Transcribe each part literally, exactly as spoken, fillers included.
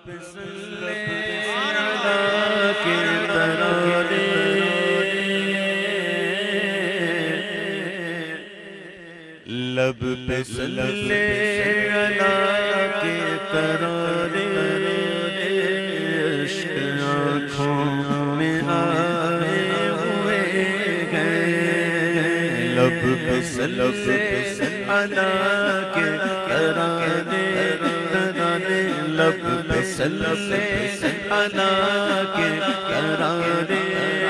لب پہ صلی اللہ کے ترانے عشق آنکھوں میں آئے ہوئے گئے لب پہ صلی اللہ کے ترانے ترانے لب پہ صلی اللہ کے ترانے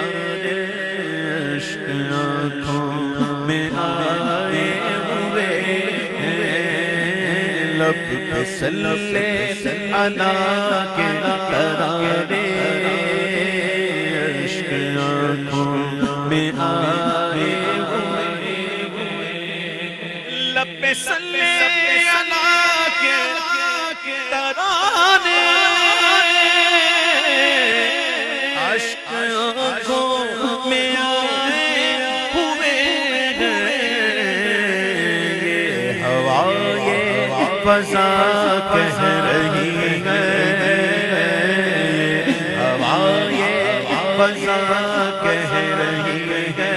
عشق آنکھوں میں آئے لب پہ صلی اللہ کے ترانے عشق آنکھوں میں آئے ہوئے لب پہ صلی اللہ کے ترانے عشق آنکھوں میں آئے ہوئے یہ ہوا فضا کہہ رہی ہے ہوا یہ فضا کہہ رہی ہے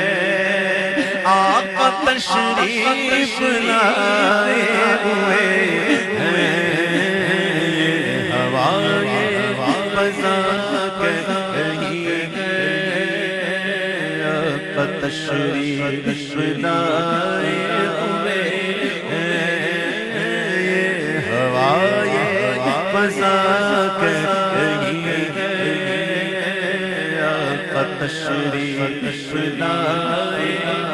آقا تشریف لائے ہوئے ہیں ہوا یہ فضا کہہ رہی ہے آقا تشریف لائے ہوئے فضا کہی ہے آقا تشریف لائے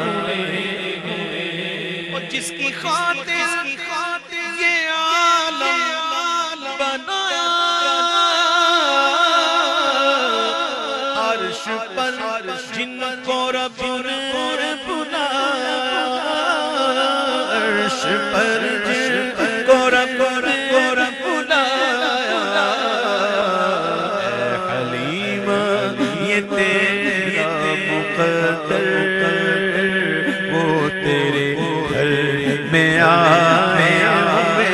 اور جس کی خاطر یہ عالم بنایا عرش پر جن کو رب نے بلایا عرش پر جن کو رب نے وہ تیرے گھر میں آئے ہوئے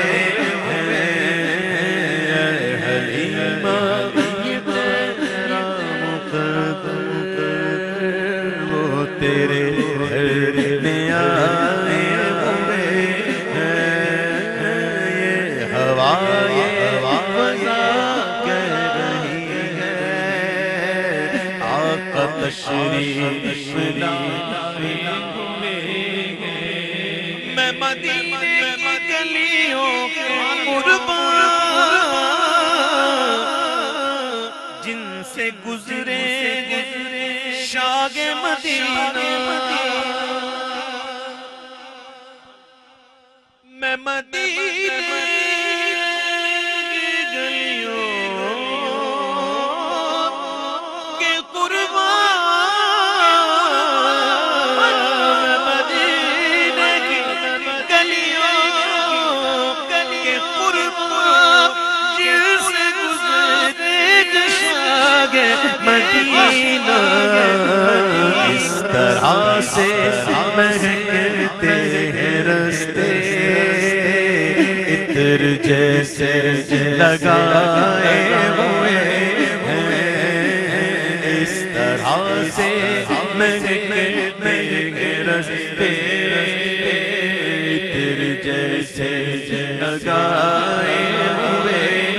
حلیمہ یہ تیرا مقدر وہ تیرے گھر میں آئے ہوئے یہ ہوا یہ فضا کہہ رہی ہے آقا تشریف میں مدینے کی گلیوں قربان جن سے گزرے شاگ مدینہ میں مدینے کی گلیوں کے قربان مدینہ اس طرح سے مہکتے ہیں رستے عطر جیسے لگائے ہوئے ہیں اس طرح سے مہکتے ہیں رستے عطر جیسے لگائے ہوئے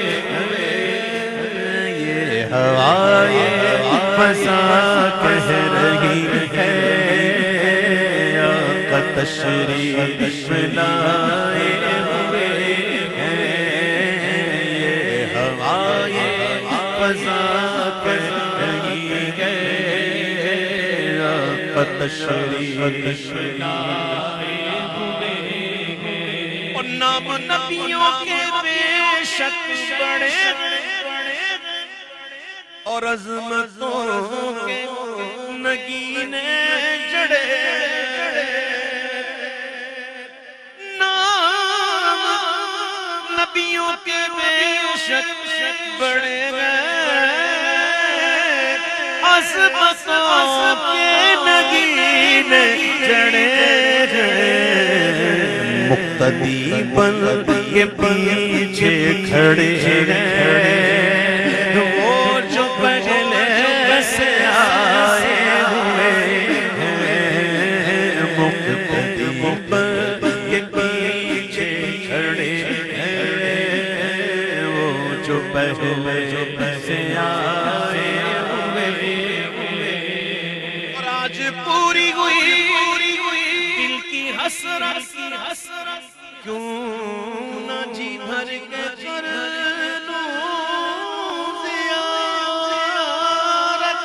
ہوا یہ فضا کہہ رہی ہے آقا تشریف لائے ہوئے یہ ہوا یہ فضا کہہ رہی ہے آقا تشریف لائے ہوئے اور نام نبیوں کے بے شک بڑے اور عظمتوں کے نگینے جڑے نام نبیوں کے بے شک بڑے عظمتوں کے نگینے جڑے مقتدی بن یہ پیچھے کھڑے ہیں وہ جو پہلے سے آئے ہوئے ہیں مقتدی پر یہ پیچھے کھڑے ہیں وہ جو پہلے سے آئے ہوئے اور آج پوری ہوئی دل کی حسرت کیوں نہ جی بھر کے کر لوں زیارت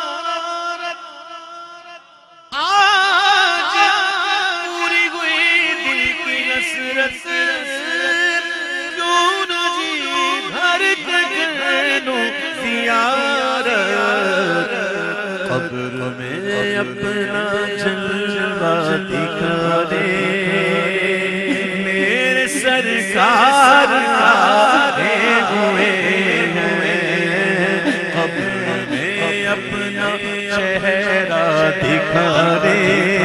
آج پوری ہوئی دل کی حسرت کیوں نہ جی بھر کے کر لوں زیارت قبر میں اپنا جلوہ دکھا دے سرکار آئے ہوئے ہیں قبر میں اپنا چہرہ دکھا دے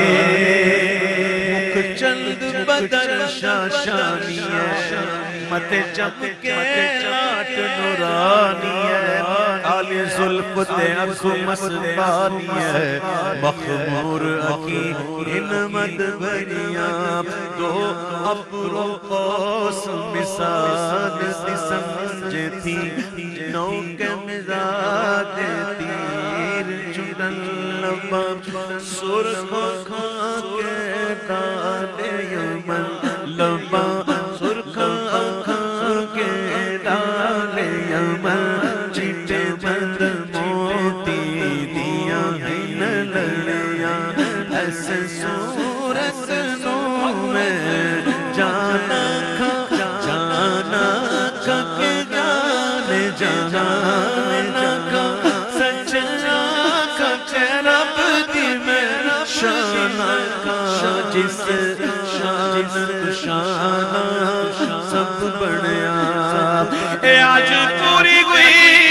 مکھ چند بدر شاشانی ہے مت جم کے لاٹ نورانی ہے کالی زلف تے اکھ مسبانی ہے مخمور اکی ان مدبریاں دو ابرو قوس مثال سی سمجھتی نو کے مزاج تیر چڑن لبا سرخ کھا کے ڈالے یمن لبا سرخ کھا کے ڈالے یمن چٹے بند موتی دیا ہن لڑیاں ایسے صورت نو میں جانا کھا جانا کھا کے جانے جانا کھا سچنا کھا کے رب دی میں شانا کھا جس شان شانہ سب بڑھیا اے آج پوری ہوئی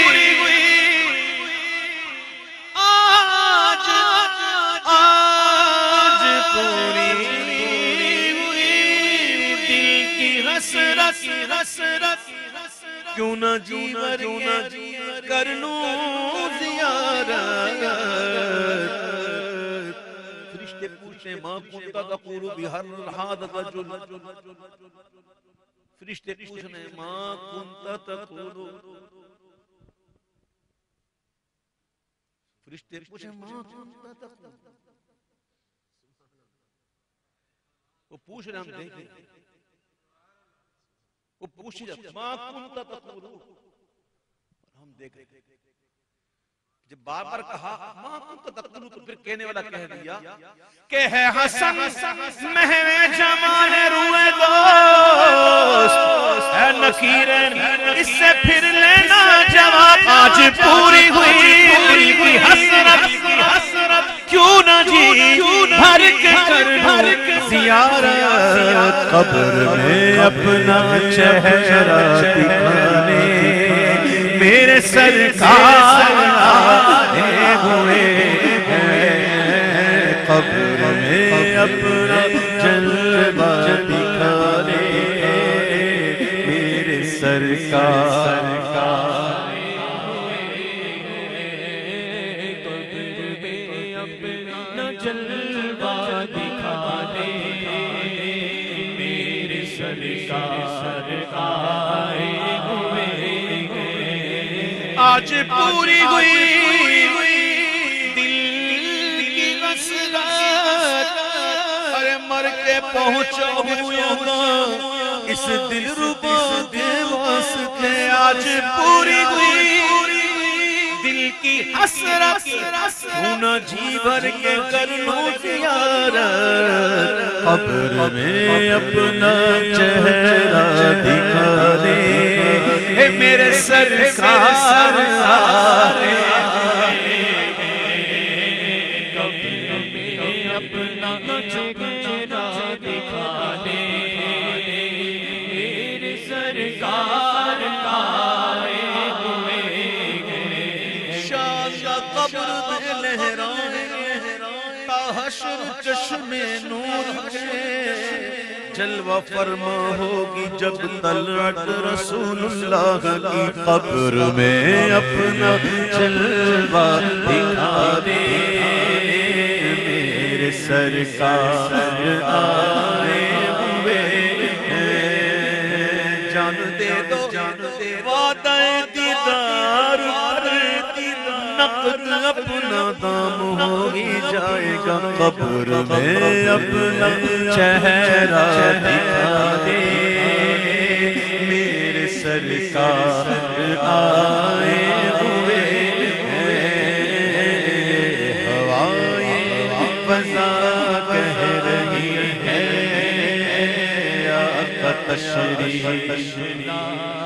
آج آج پوری ہوئی دل کی حسرت کیوں نہ جی بھر کر لوں زیارت فرشتے پوچھیں ماں کنتا تقول بہر الحاد رجل فرشتے پوچھنے ماں کنتا تقول فرشتے پوچھیں ماں کنتا تقول وہ پوچھ رہے ہم دیکھیں وہ پوچھ رہے ماں کنتا تقول ہم دیکھ رہے جب بار بار کہا ماں کنتا تقول تو پھر کہنے والا کہہ دیا کہ ہے حسن مہوے جمال روئے دوست ہے نکیرن اس سے پھر لینا جواب آج پوری ہوئی دل کی حسرت کیوں نہ جی بھر کے کر زیارت قبر میں اپنا چہرہ دکھانے میرے سرکار آئے ہوئے ہیں قبر میں اپنا جلوہ دکھانے میرے سرکار اپنا جلوہ دکھانے میرے سرکار آئے ہوئے آج پوری ہوئی دل کی حسرت ارے مر کے پہنچا ہوں یہاں اس دل ربا کے واسطے آج پوری ہوئی دل کی حسرت کیوں نہ جی بھر کے کر لوں زیارت قبر میں اپنا چہرہ دکھا دے اے میرے سرکار آئے قبر میں اپنا چہرہ دکھا دے میرے سرکار آئے ہوئے شان قبر میں لہرائے تا حشر چشم نور ہے جلوہ فرما ہوگی جب طلعت رسول اللہ کی قبر میں اپنا جلوہ دکھا دے میرے سرکار آئے ہوئے جان دے دو وعدہ دیدار نقد اپنا دام ہو ہی جائے گا قبر میں اپنا چہرہ دکھا دے میرے سرکار آئے ہوئے ہوائیں فضا کہہ رہی ہے آقا تشریف